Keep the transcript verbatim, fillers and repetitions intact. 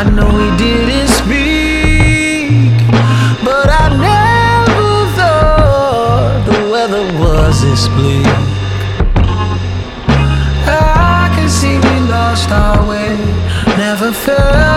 I know we didn't speak, but I never thought the weather was this bleak. I can see we lost our way, never felt